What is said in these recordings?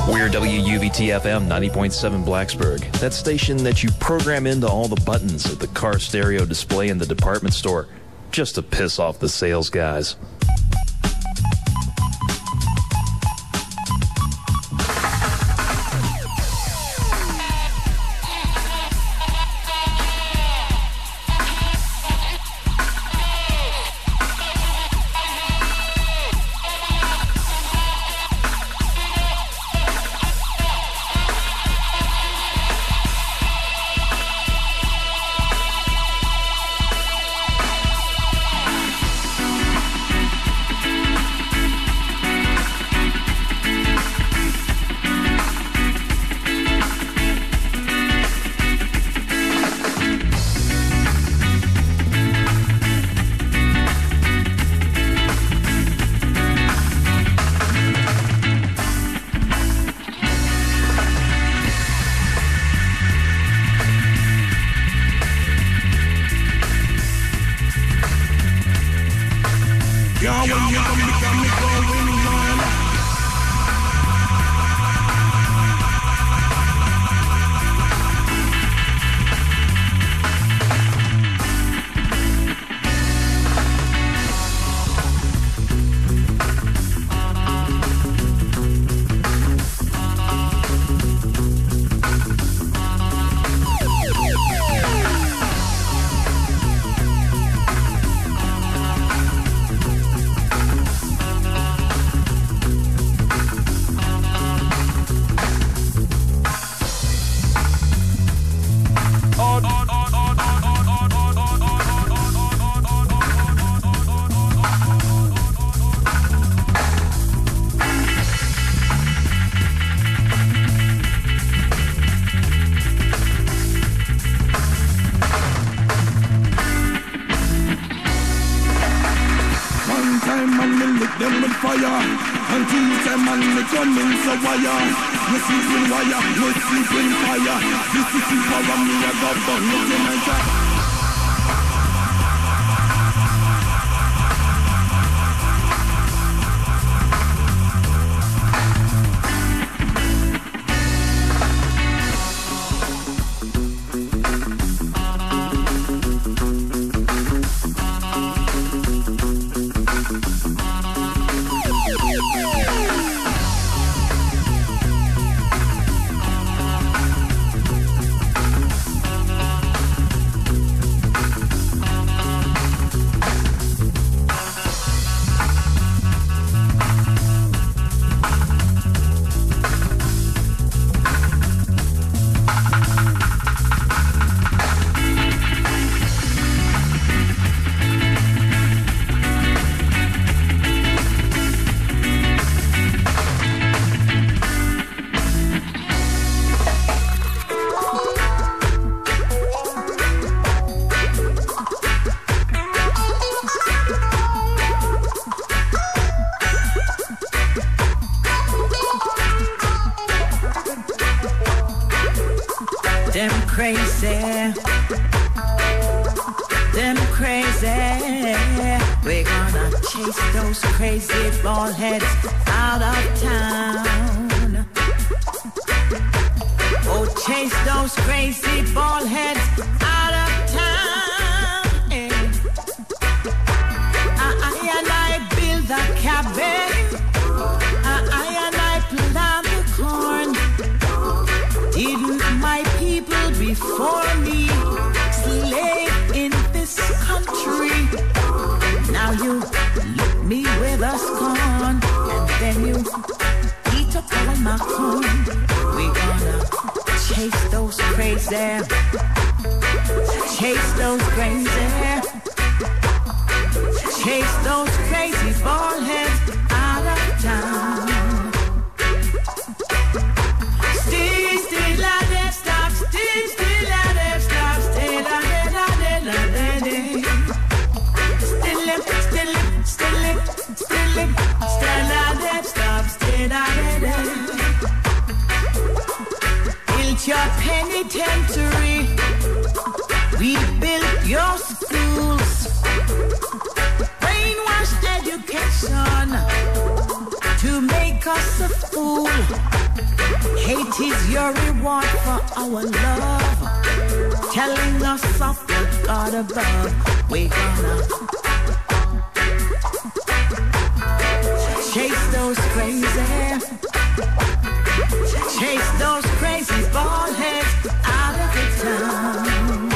We're WUVT-FM 90.7 Blacksburg. That station that you program into all the buttons at the car stereo display in the department store just to piss off the sales guys. To make us a fool. Hate is your reward for our love, telling us of the God above. We're gonna chase those crazy bald heads out of the town.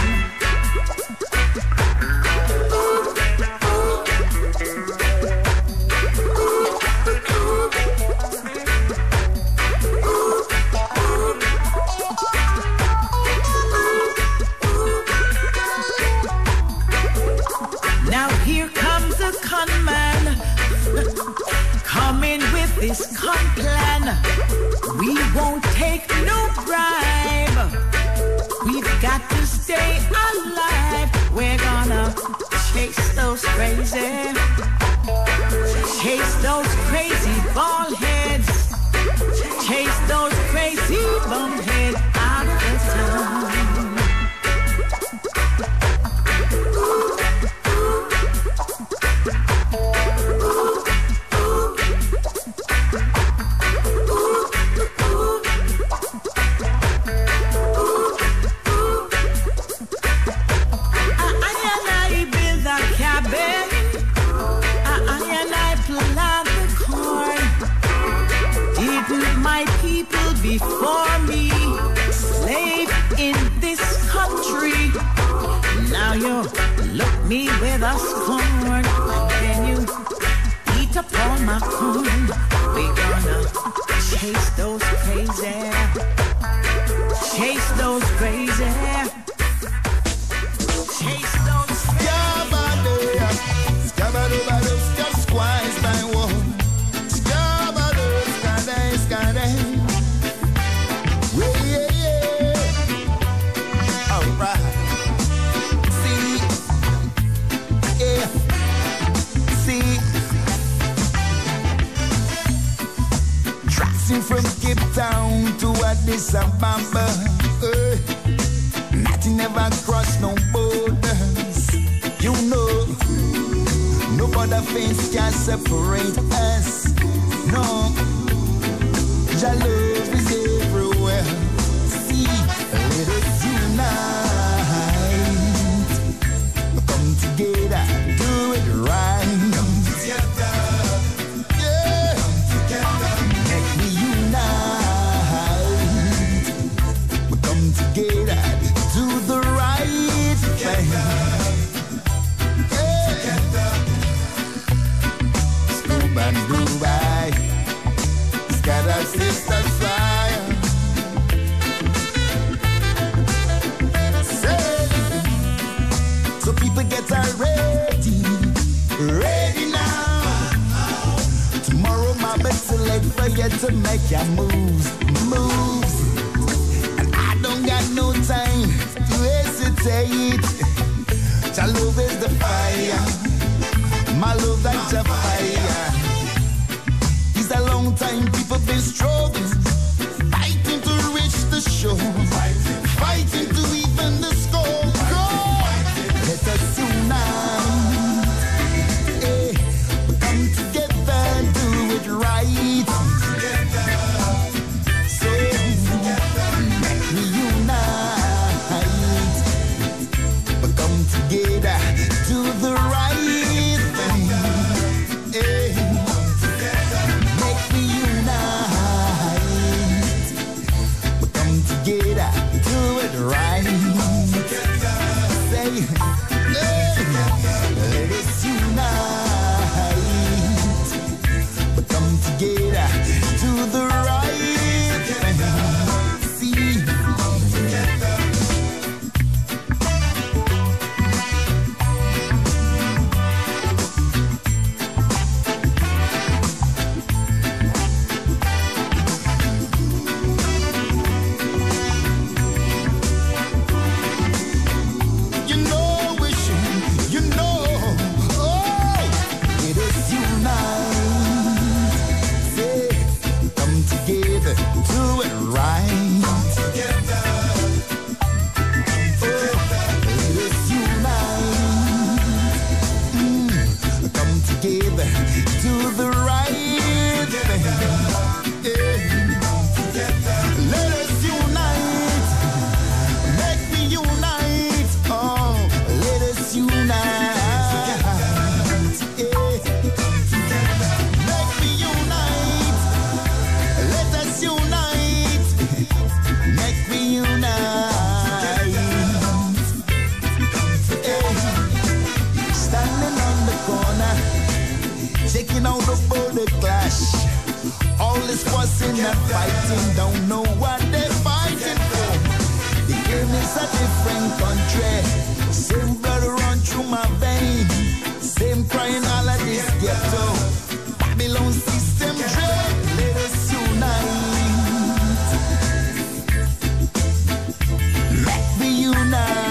Now here comes the con man, coming with this con plan. We won't take no bribe. We've got to stay alive. We're gonna chase those crazy bald heads, chase those crazy bum heads out of the town. Before me, slave in this country. Now you look me with a scorn, then you eat up all my corn. We're gonna chase those crazy, chase those crazy, chase those from Cape Town to Addis Ababa, nothing ever crossed no borders. You know, no border fence can separate us. No, your love is everywhere. See, let us unite, come together, do it right. Come together. Together, do the right thing. Together. Scuba and Dubai, scatter sister fire. So people get ready, ready now. Tomorrow my best select for you to make your moves. Don't got no time to hesitate. Your love is the fire, my love that's a fire. It's a long time people been struggling, fighting to reach the shore, fighting to even the score. Let us unite, come together and do it right. Together, do the right thing. Make me unite. talking out about the clash. All this fussing and fighting, don't know what they're fighting for. The game is a different country. Same blood run through my veins. Same crying all of this ghetto. Babylon system dread. Let us unite. Let me unite.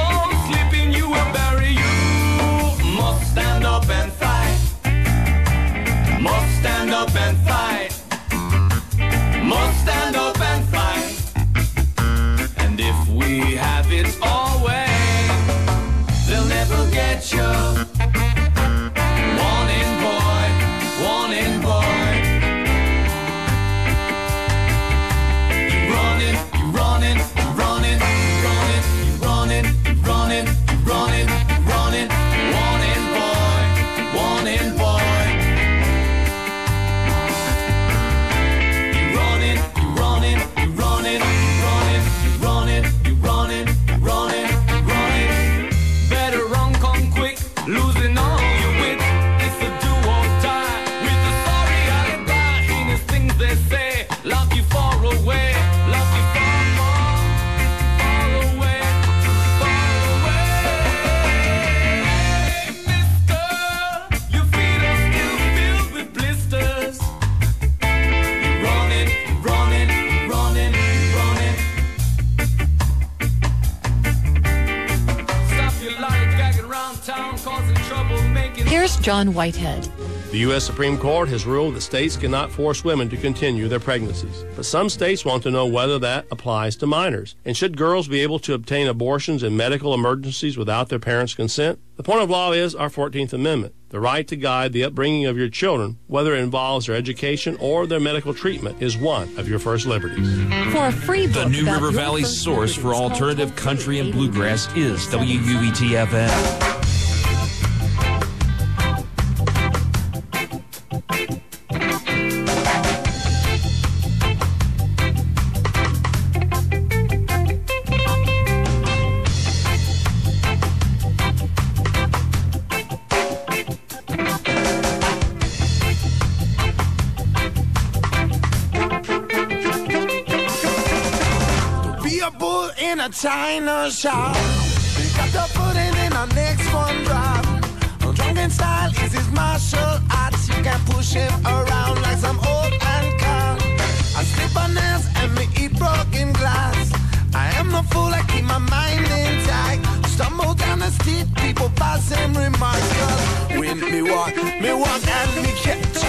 Stand up and fight. town causing trouble, making... Here's John Whitehead. The U.S. Supreme Court has ruled that states cannot force women to continue their pregnancies. But some states want to know whether that applies to minors. And should girls be able to obtain abortions in medical emergencies without their parents' consent? The point of law is our 14th Amendment, the right to guide the upbringing of your children, whether it involves their education or their medical treatment, is one of your first liberties. For a free book The New about River your Valley's first source for liberties, alternative call country and 888-88. bluegrass is WUET-FM. A China shop. Pick up the pudding in our next one drop. Drunken style is his martial arts. You can push him around like some old car. I slip on nails and me eat broken glass. I am no fool, I keep my mind intact. Stumble down the street, people passing remarks. Cause when me walk and me catch.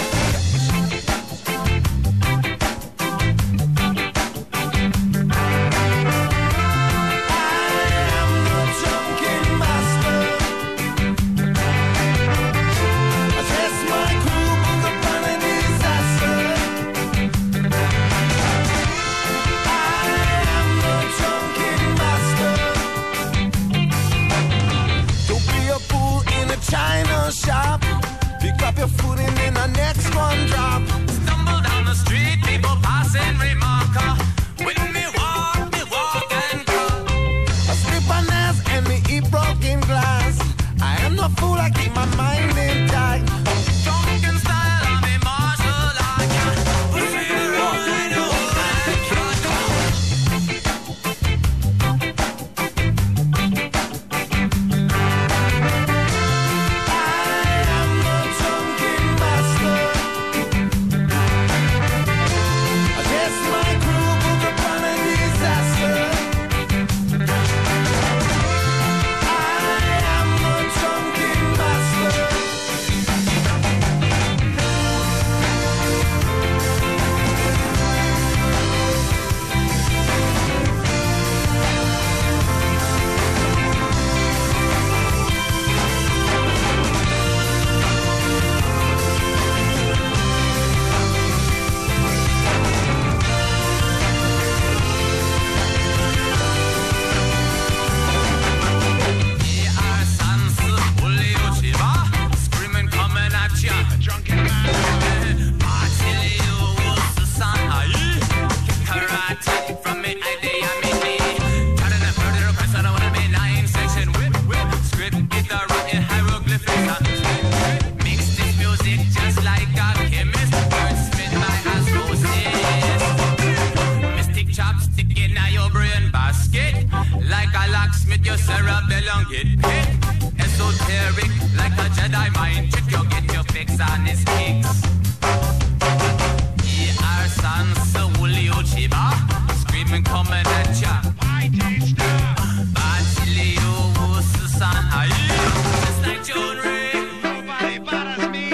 China shop. Pick up your food and then the next one drop. Stumble down the street, people passing remark. When me walk and call. I slip on nails and me eat broken glass. I am no fool, I keep my mind intact. Drunken style, I'm a martial art. Push me around, I know I can't esoteric, like a Jedi mind trick. You get your fix on his kicks. E.R. Sansa, Wooly Uchiba, screaming coming at ya. Batilio, Susan, aye, just like Joan Ray. Nobody bothers me.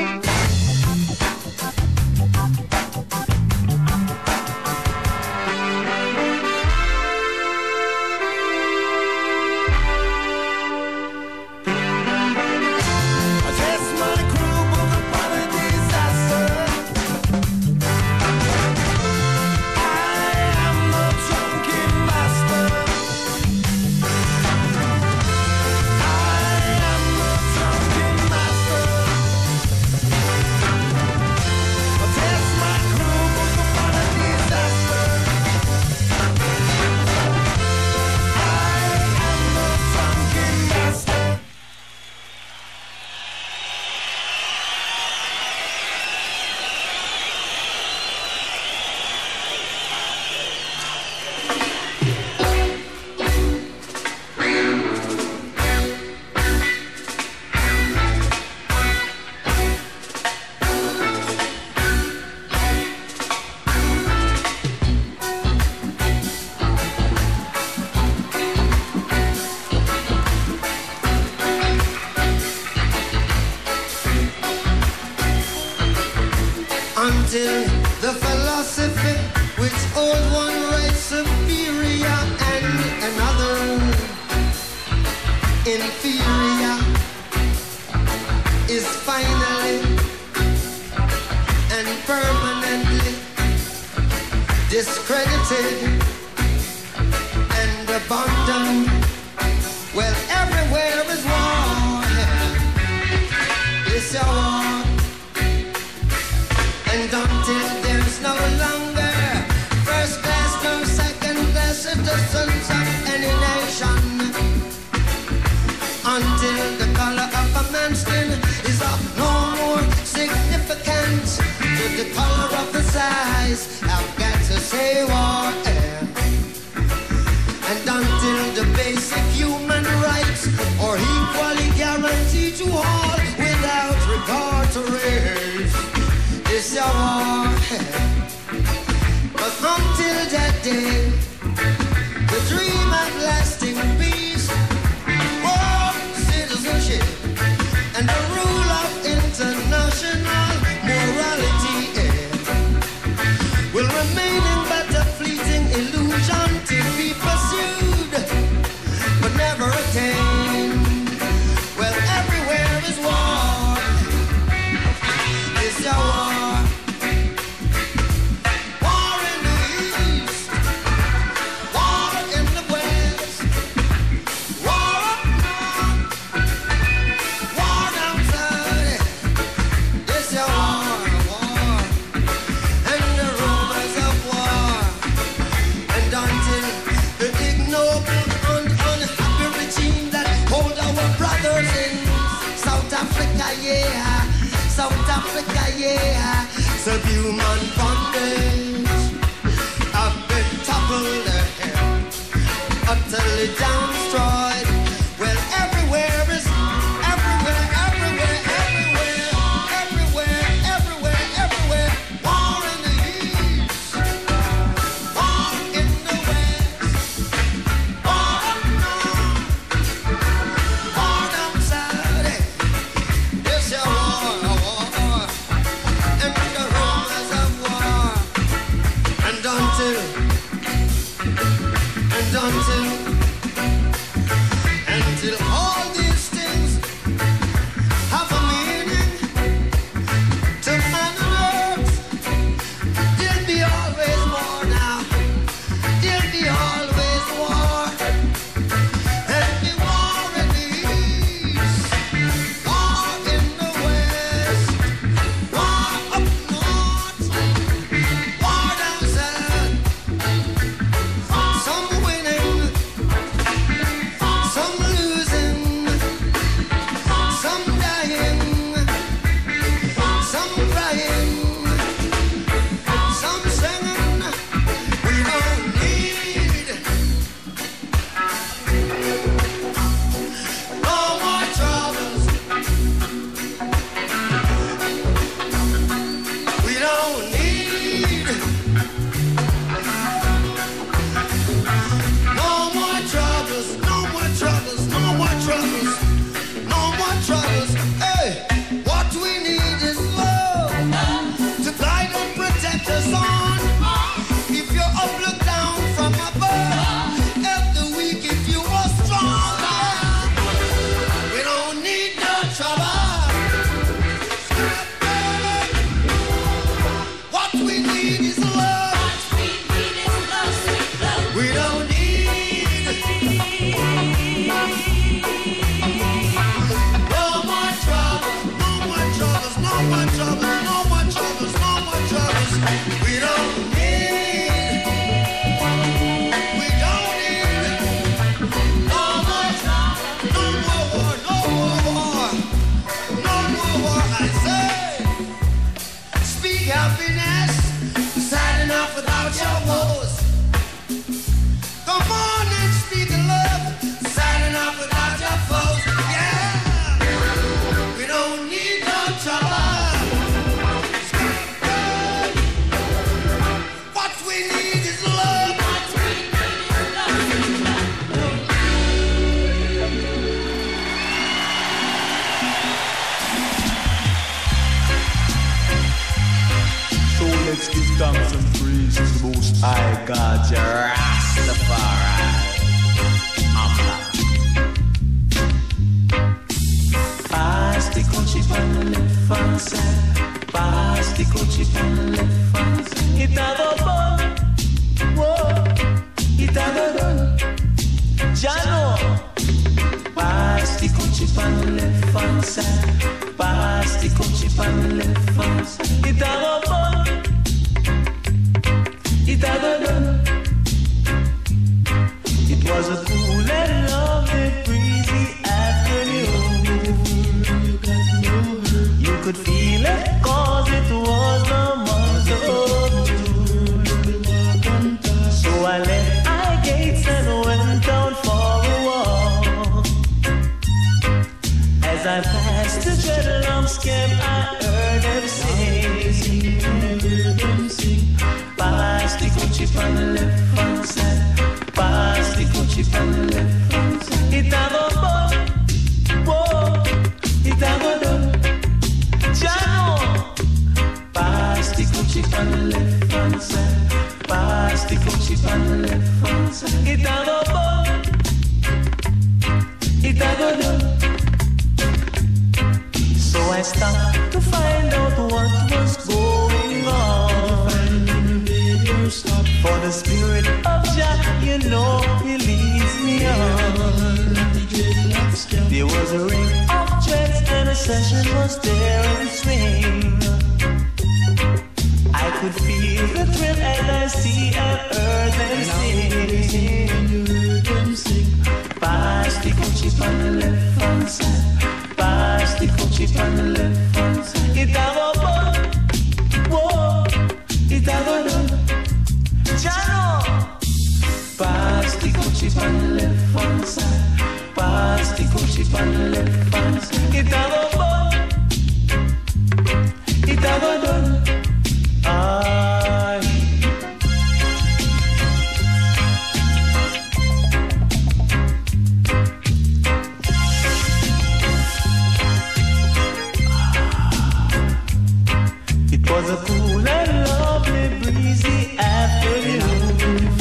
Pacific, which owns one right superior and another inferior, is finally and permanently discredited and abandoned. Well, everywhere is war. It's a war. And until there's no longer first class nor second class citizens of any nation, until the color of a man's skin is of no more significance to the color of his eyes, I've got to say war. And until the basic human rights are equally guaranteed to all without regard to race, it's a war. But until that day, the dream of lasting peace, world citizenship, and the rule of international morality will remain in but a fleeting illusion to be pursued, but never attained. Well, everywhere is war. It's a war. War in the east, war in the west, war up north, war down south. It's a war, war, and the rumors of war. And until the ignoble and unhappy regime that hold our brothers in South Africa, yeah, South Africa, yeah, subhuman bondage, have been toppled, utterly destroyed. Well, everywhere is everywhere, everywhere, everywhere, everywhere, everywhere, everywhere. War in the east, war in the west, war up north, war down south. It's a war, and the rumors of war. And until all these things have a meaning to man and earth, there'll be always war now. There'll be always war. There'll be war in the east, war in the west, war up north, war down south. Some winning, some losing, some dying, some crying, some singing. We don't need no more troubles. We don't need no more troubles, no more troubles, no more troubles, no more troubles. Hey, what we need is love to guide and protect us on. If you're up, look down from above. Help the weak if you are strong. We don't need no trouble. What we need is love. We don't need no more trouble, no more troubles, no more troubles, no more troubles, no more troubles. We don't need no more trouble, no more war, no more war, no more war. I say, speak happiness, sad enough without your woes. Come on and speak love, sad enough without your foes. Yeah, we don't need no trouble. What we need is love. So let's give thanks and praise praises the most high God, your Rastafari. Pass the coachie on the left hand side. Pass the coachie on the left hand side. It a go bun, whoa, it a go done. Jano. Pass the coachie on the left hand side. Pass the coachie on the left hand side. It a go bun, it a go done. It was a cool and lovely breezy afternoon. You could feel it 'cause it was the month of June. So I left my gates and went out for a walk. As I passed the dreadlocks camp, I heard them sing. Pass the coachie on the left hand side. Pass the coachie on the left hand side. It a go bun, whoa, it a go done. Jano. Pass the coachie on the left hand side. Pass the coachie on the left hand side. It a go bun, it a go done. So I stopped to find out what was going on. For the spirit of Jah, you know, he leads me on. There was a ring of dreads and a session was there in swing. I could feel the thrill and I see and hear them sing. Pass the coachie on the left hand side. Pass the coachie on the left hand side. It a go bun, whoa, it a go done. Jano. Pass the coachie on the left hand side. Pass the coachie on the left hand side. It a go bun, it a go done. Aye. It was a cool and lovely breezy afternoon.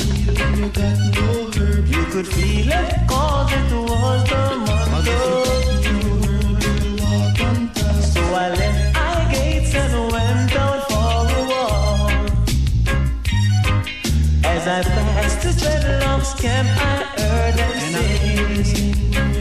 You could feel it 'cause it was the month of June. So I left my gates and went out for a walk. As I passed the dreadlocks camp, I heard them sing.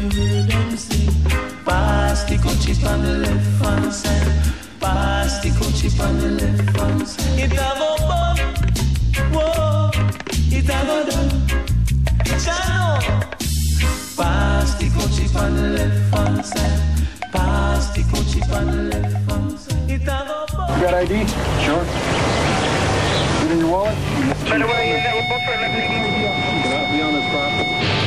Pass the coachie on the left hand side. Pass the coachie on the left hand side. It a go bun, whoa, it a go done. Jano. Pass the coachie on the left hand side. Pass the coachie on the left hand side. It a go bun. You got ID? Sure. Put in your wallet? By the way, is that what buffer? Cannot be on this property.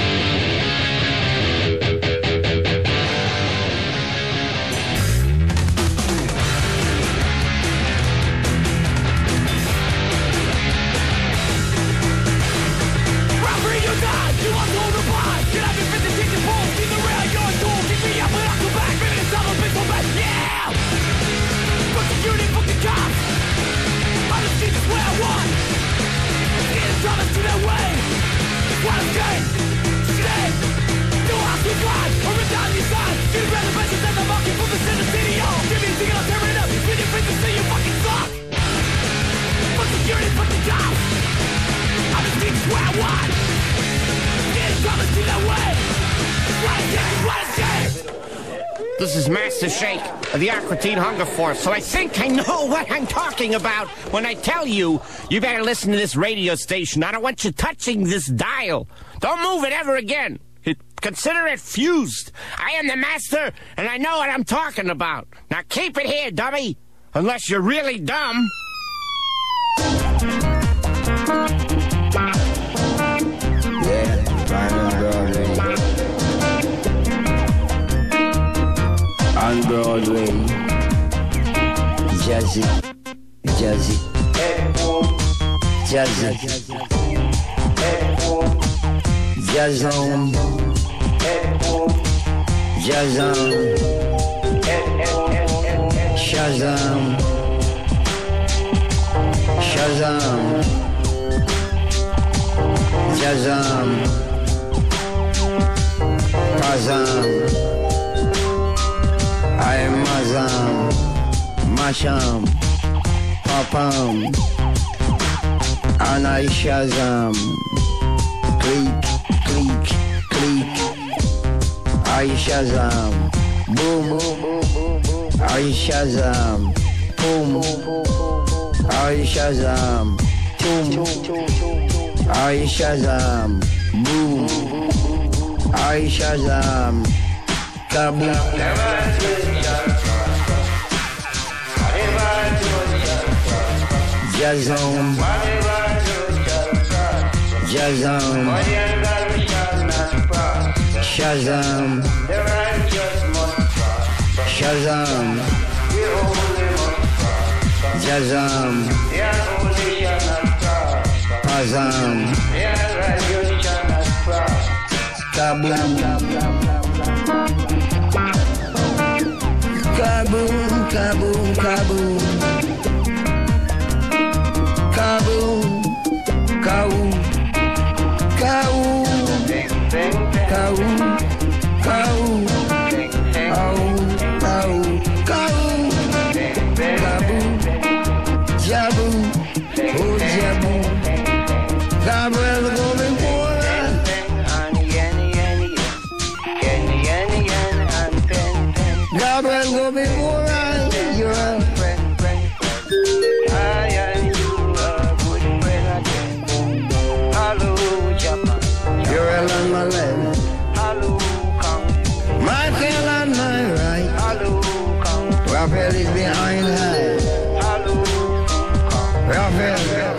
This is Master Shake of the Aquatine Hunger Force, so I think I know what I'm talking about when I tell you, you better listen to this radio station. I don't want you touching this dial. Don't move it ever again. Consider it fused. I am the master, and I know what I'm talking about. Now keep it here, dummy, unless you're really dumb. Yeah, on Broadway, Jazzy, Jazzy, Jazzy, Jazzon, Jazzon, Shazam, Shazam, Shazam, Kazam, I am Mazam, Masham, Papam, and I Shazam, click, click, click, I Shazam, boom, I Shazam, boom, I Shazam, boom, I Shazam, boom, I Shazam, kaboom. Jazam, Jazam, Shazam, Shazam, Jazam, Azam, kaboom, kaboom, kaboom, kaboom. Kaboom, kaboom, kaboom, kaboom, kaboom, kaboom, kaboom, kaboom, jaboom, oh jaboom, Gabriel going forward. Gabriel going forward. You're a You're on my left, Michael on my right, Raphael is behind her. Raphael.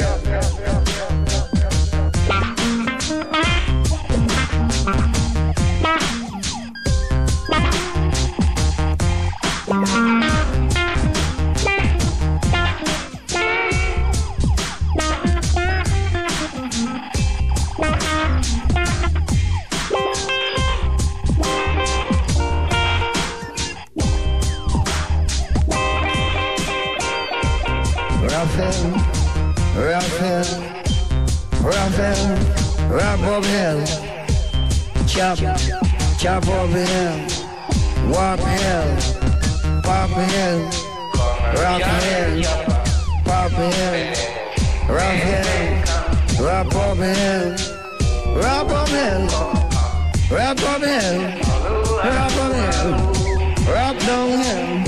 Rap up hell, chop up hell, whop hell, pop hell, rock hell, pop hell, rock hell, rap up hell, rap up hell, rap up hell, rap up hell, rap down hell.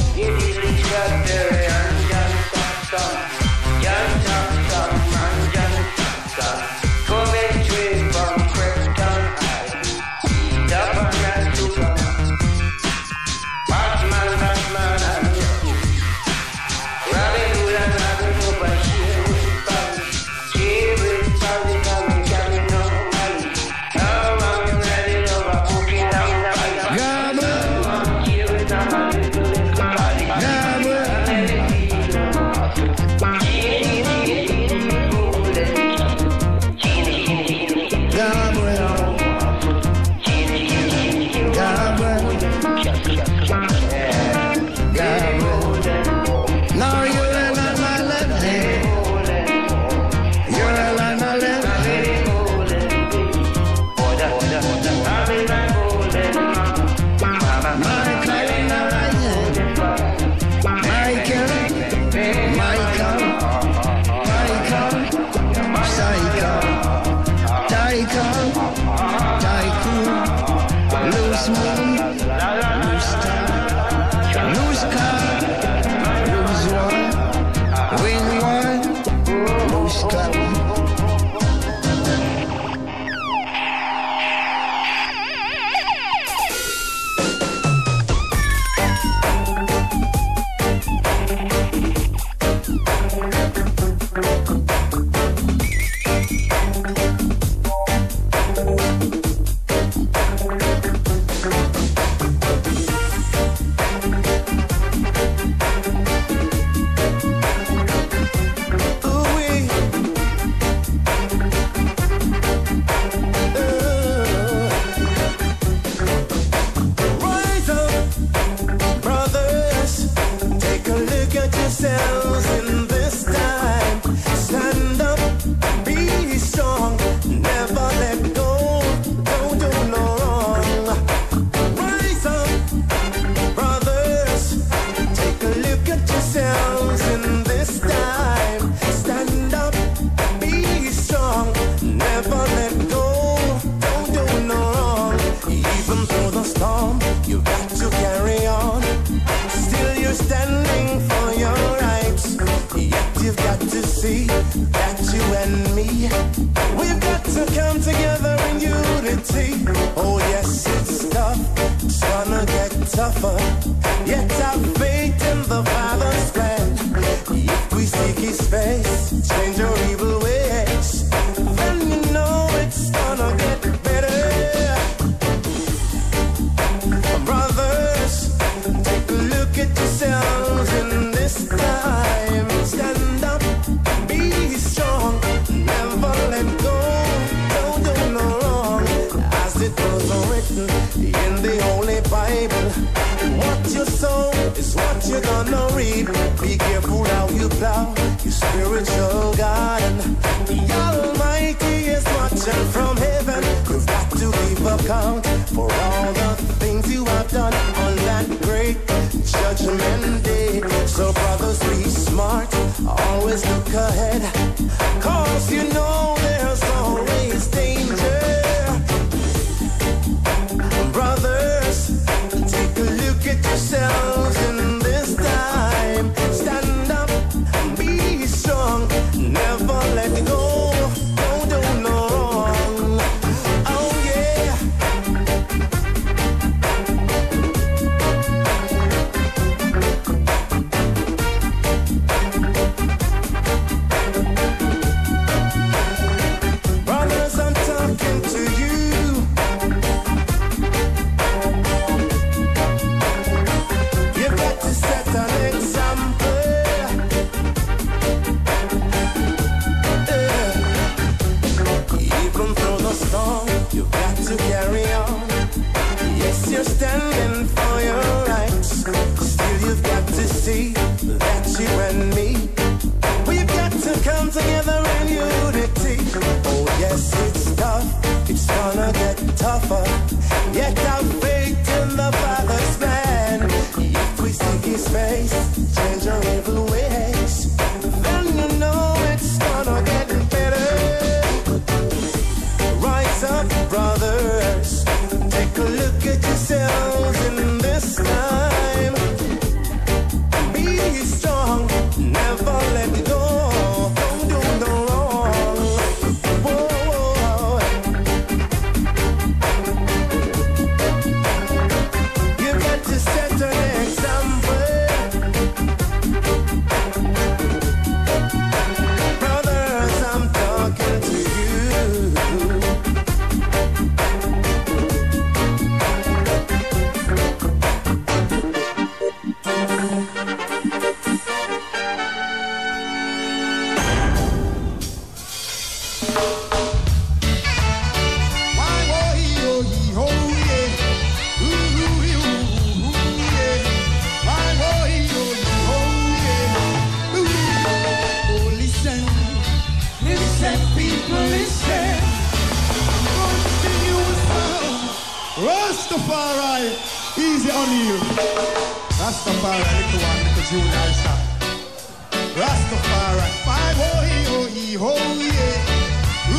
you've got to carry on. Still you're standing for your rights. Yet you've got to see that you and me, we've got to come together in unity. Oh yes, it's tough, it's gonna get tougher. Yet have faith in the Father's plan. If we seek His face, change our evil ways, then you know it's gonna get better. Brothers, take a look at yourselves in this time. Stand up, be strong, never let go, don't do no wrong. As it was written in the Holy Bible, what you sow is what you're gonna reap. Be careful how you plow your spiritual garden. The Almighty is watching from heaven. You've got to give account for all the things you have done on that great judgment day. So brothers, be smart, always look ahead, 'cause you know there's always danger. Brothers, take a look at yourselves in this time. Stand up, be strong, never let go, don't do no wrong. Oh yeah. Brothers, I'm talking to you. You've got to set an example. Even through the storm, you've got to carry on. Yes, you're standing for your rights. Still, you've got to see that you and me, we've got to come together in unity. Oh yes, it's tough, it's gonna get tougher. Yet have faith in the Father's plan. If we seek His face, change our evil ways, then you know it's gonna get better. Rise up, brothers, take a look at yourselves in this time. Be strong, never let go, don't do no wrong. Whoa. You got to set an example. Brothers, I'm talking to you. Rastafari, easy on you. Rastafari, little one, little junior star. Rastafari, 5-oh-ee-oh-ee, oh yeah.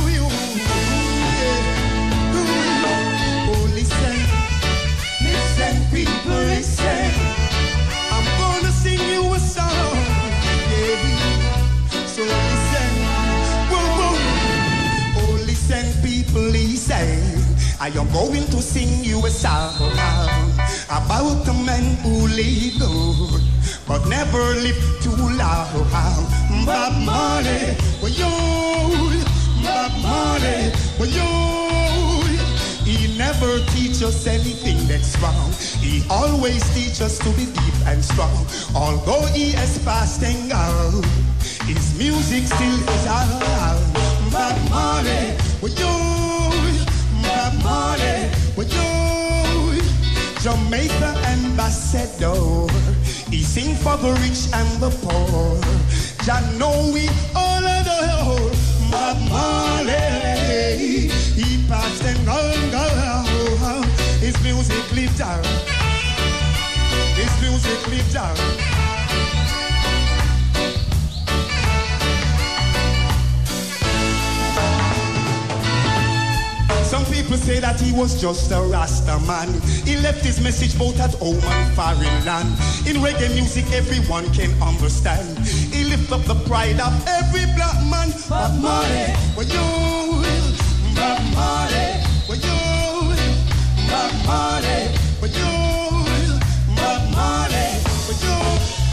Ooh-yeah. Oh, listen, people, listen. I'm gonna sing you a song, yeah. So listen, whoa. Oh, listen, people, listen. I am going to sing you a song about a man who lived good, but never lived too long. Bob Marley, well, yo, Bob Marley, well, yo. He never teach us anything that's wrong. He always teach us to be deep and strong. Although he has passed and gone, his music still is around. Bob Marley, well, yo. Bob Marley, well, yo, Jamaica ambassador. He sing for the rich and the poor. Jah know we all adore Bob Marley. He passed and gone. His music lived on. His music lived on. Some people say that he was just a Rasta man. He left his message both at home and foreign land. In reggae music, everyone can understand. He lift up the pride of every black man. Bob Marley, well you, Bob Marley, well you, Bob Marley, well you, Bob Marley, well you.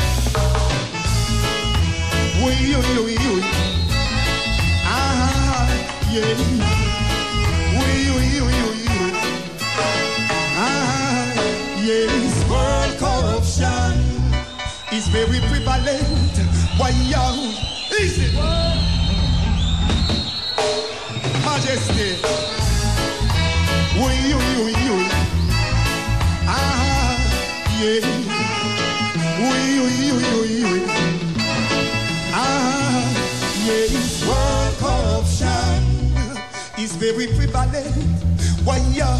Yes, world corruption is very prevalent. Why young is it? Majesty. Yes, world corruption is very prevalent. Why, yeah,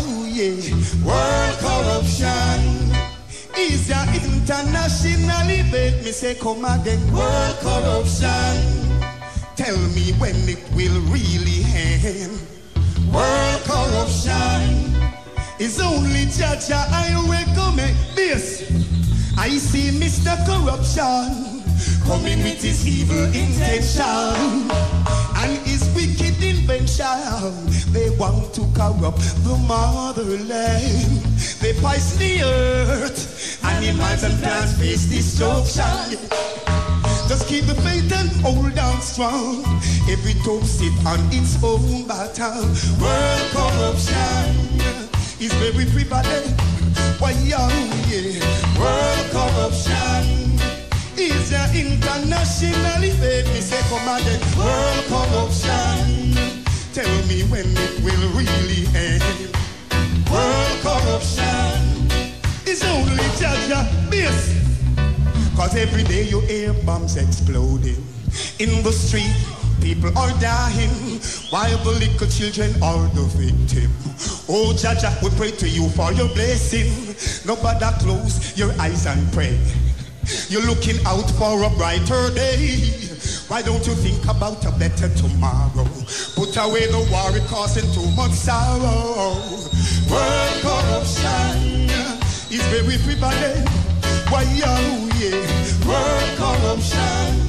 world corruption is an international event. Me say, come again, world corruption. Tell me when it will really end. World corruption is only Jaja I recommend. This, I see Mr. Corruption coming with his evil intention and his wicked invention. They want to corrupt the motherland. They poison the earth. Animals and plants face destruction. Just keep the faith and hold on strong. Every toe sit on its own battle. World corruption is very prevalent. Why, yeah, world corruption is an international event. Me say, come on, world corruption. Tell me when it will really end. World corruption is only Jaja base. Cause every day you hear bombs exploding in the street. People are dying while the little children are the victim. Oh, Jaja, we pray to you for your blessing. Nobody close your eyes and pray. You're looking out for a brighter day. Why don't you think about a better tomorrow? Put away the war, it causing too much sorrow. World corruption is very prevalent. Why, oh yeah, world corruption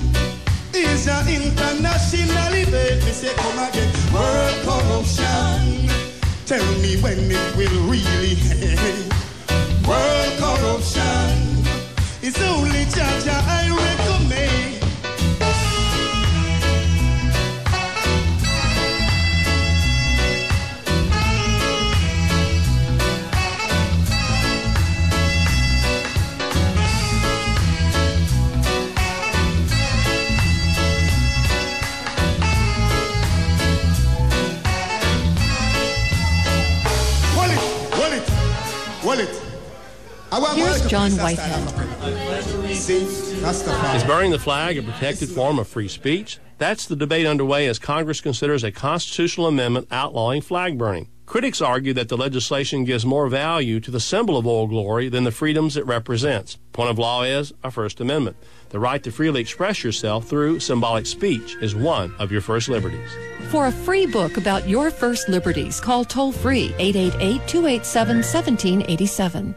is an international event. Me say, come again, world corruption. Tell me when it will really end. World corruption is only Jaja I recommend. Here's John Whitehead. Is burning the flag a protected form of free speech? That's the debate underway as Congress considers a constitutional amendment outlawing flag burning. Critics argue that the legislation gives more value to the symbol of Old Glory than the freedoms it represents. Point of law is a First Amendment. The right to freely express yourself through symbolic speech is one of your first liberties. For a free book about your first liberties, call toll-free 888-287-1787.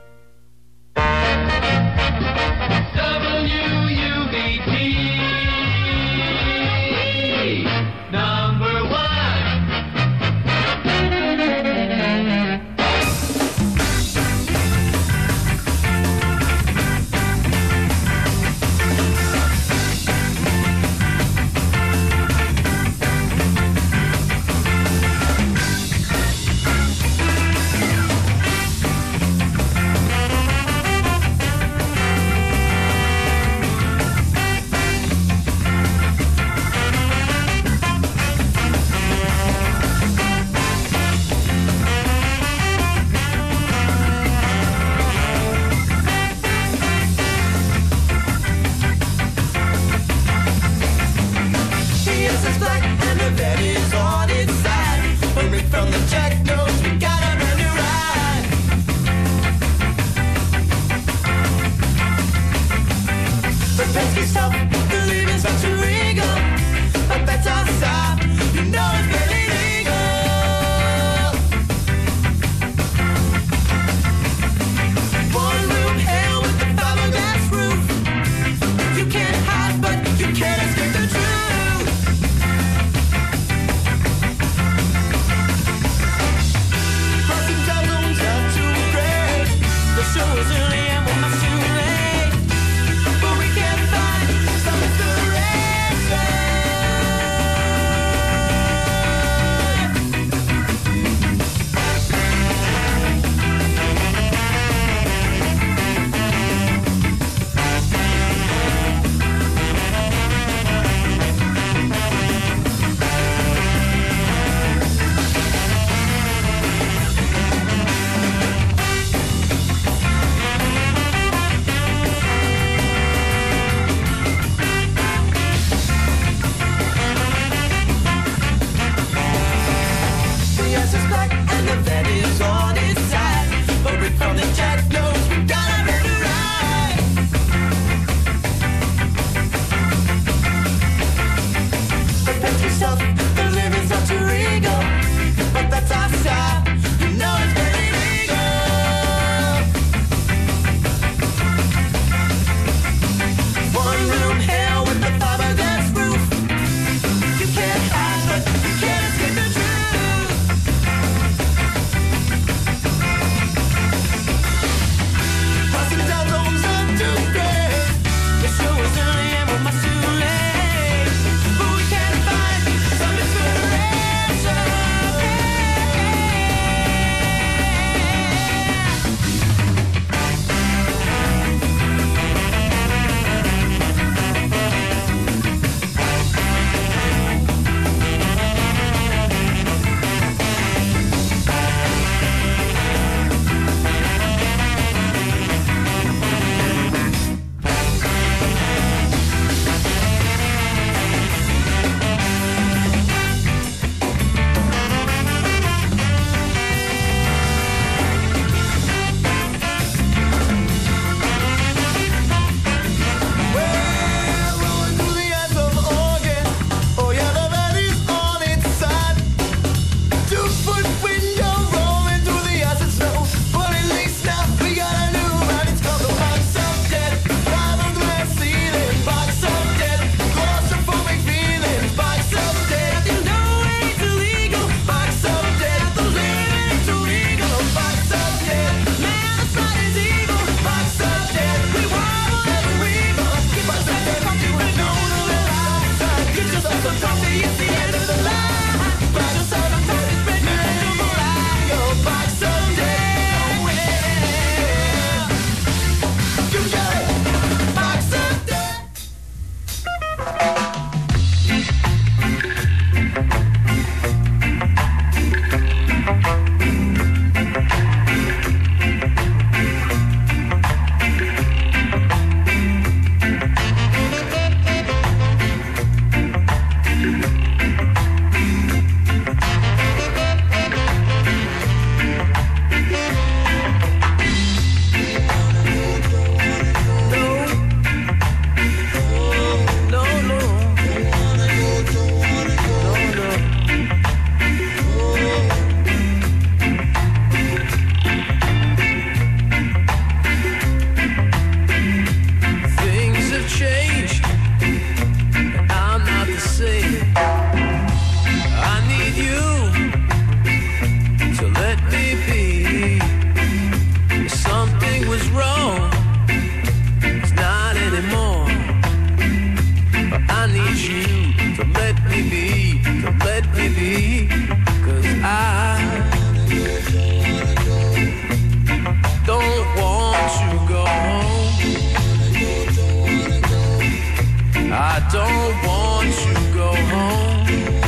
don't want you to go home.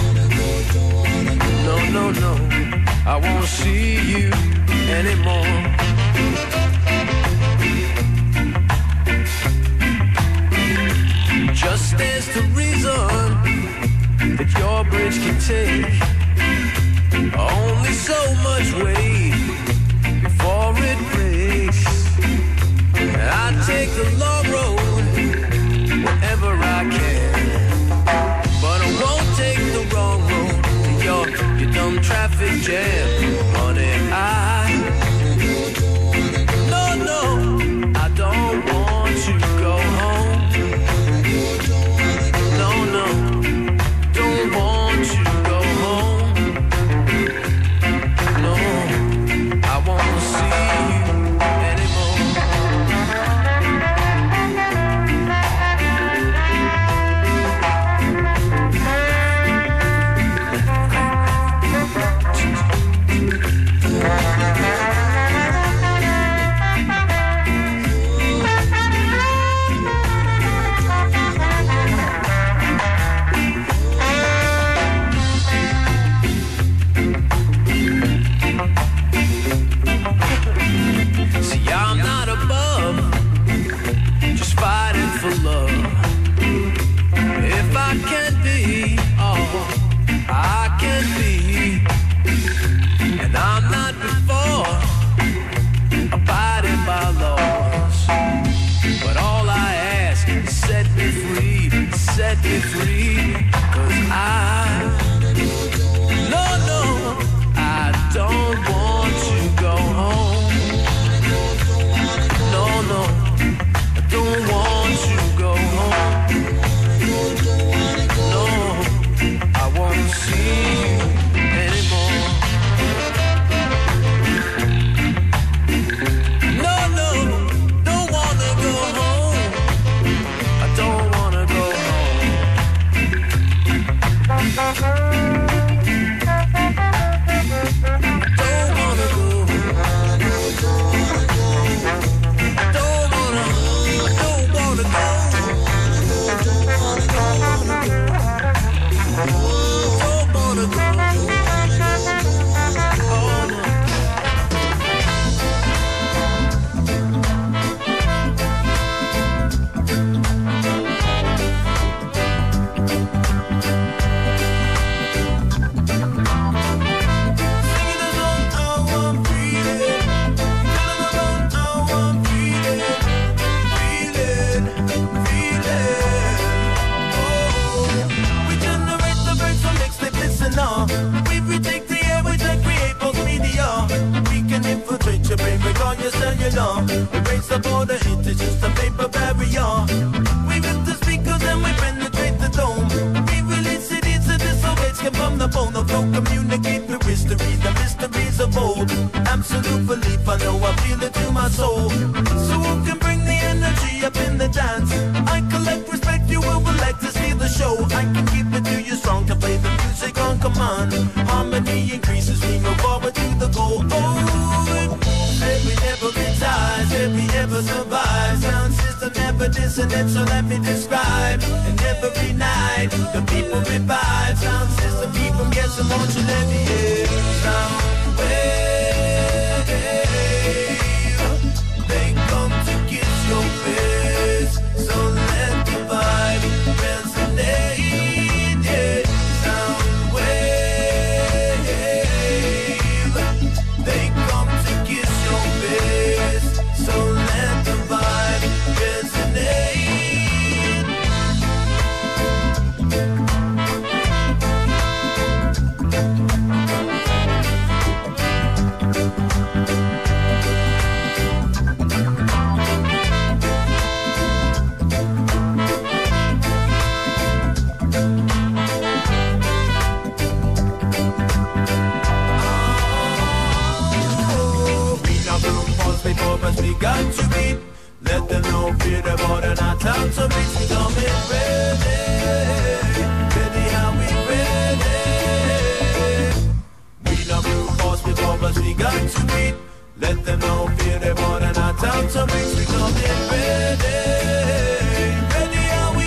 No, no, no, I won't see you anymore. Just stands to reason that your bridge can take only so much weight before it breaks. I take the long road wherever I can, but I won't take the wrong road to your dumb traffic jam. Honey, I don't want you to go home. No, no, don't want you to go home. No, I won't see you anymore. Set me free, 'cause no, I don't want you to go home. No, no, I don't want you to go home. No, I won't see you anymore. No, no, don't wanna go home. I don't wanna go home. Erase the border, it's just a paper barrier. We rip the speakers and we penetrate the dome. We release cities and disobey from the bone. The flow communicate with history, the mysteries of old. Absolute belief, I know I feel it to my soul. So who can bring the energy up in the dance? I collect respect, you will like to see the show. I can keep it to you strong to play the music on command. Harmony increases, we move forward to the goal. Every never retires, every ever survives. Sound system never dissonant, so let me describe. And every night, the people revive. Sound system keep from guessing, won't you let me hear? Sound wave, they come to kiss your face. So let the vibe resonate, yeah. Sound wave, they come to kiss your face. So let the vibe resonate. We got to beat. Let them know fear the border, not time to reach. We coming ready.